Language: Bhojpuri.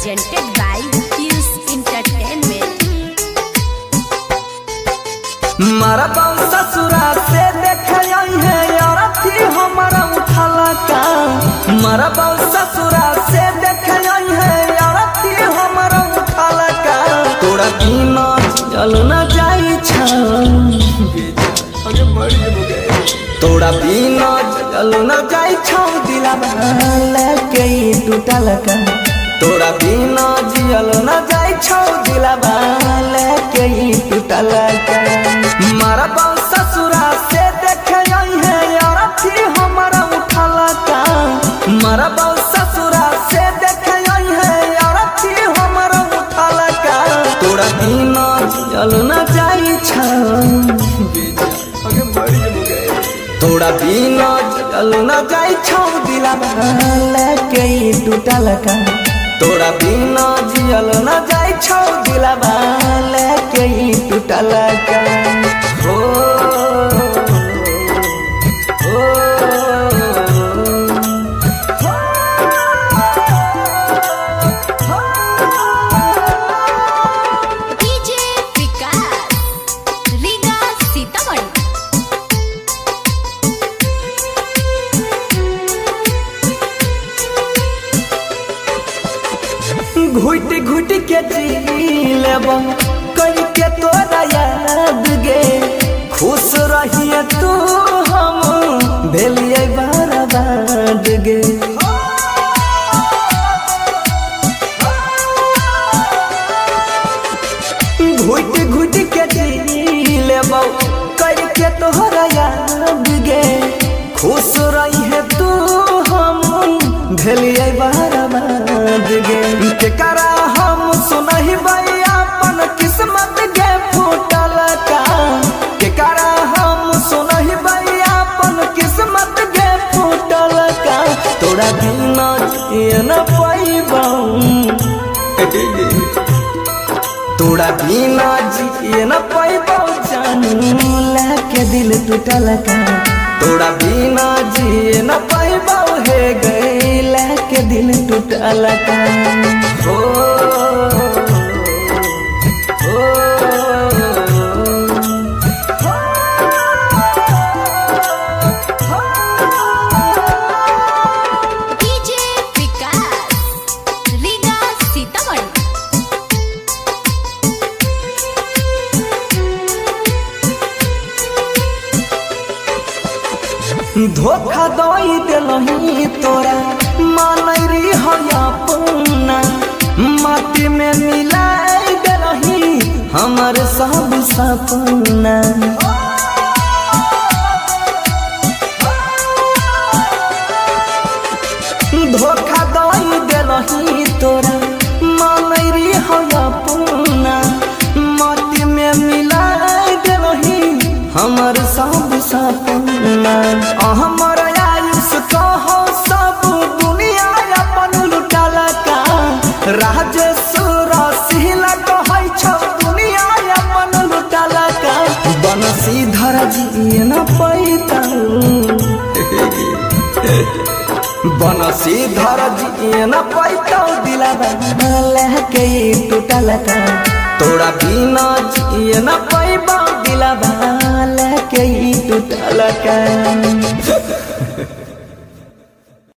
presented by Fuse Entertainment. मारा बाऊ ससुरा से देखे है यार थी हमारा उठाला का। मारा बाऊ ससुरा से देखे है यार थी हमारा उठाला का। तोरा बिना चल न जाई तोरा बिना चल न जाई दिला लेके टूटल का। तोरा बिना जियल न जाई दिला लेके टूटल का। मारा बाऊ ससुरा से देखे है यार थी हमारा उठाला का। मारा बाऊ ससुरा से देखे है यार थी हमारा उठाला का। तोरा बिना जियल न जाई तोरा बिना जियल न जाई दिला लेके टूटल का। तोरा बिना जियल न जाई दिला लेके टूटल का। DJ विकास रीगा सीतामढ़ी। घुट घुट के जी लेबो करके तोरा याद गे। खुश रहिए तू हम भेलिए बर्बाद गे। घुट घुट के जी लेबो करके तोरा याद गे। खुश रहिए तू हम भेलिए बर्बाद गे। केकरा हम सुनहि भैया अपन किस्मत गे फूटल का। केकरा हम सुनहि भैया अपन किस्मत गे फूटल का। तोरा बिना जिए न पैबौ तोरा बिना जिए न पैबौ जानू लेके दिल टूटल का। तोरा बिना जिए न पैबौ हे गई लेके दिल टूटल का। DJ विकास रीगा सीतामढ़ी। धोखा दई दिलही तोरा मानरी हया पुना। माटी में मिलाई दिलही हमर सब सपना। धोखा दई दिलही तोरा मानरी हया पुना। माटी में मिलाई दिलही हमर सब सपना। हमर आयुष कहो सब दुनिया अपन लुटल का। राजेश्वर सिहला कहै छौ दुनिया अपन लुटल का। बनसीधर जिए न पैतौ बनसीधर जिए न पैतौ दिला लेके टूटल का। तोरा बिना जिए न पैबौ दिला लेके टूटल का।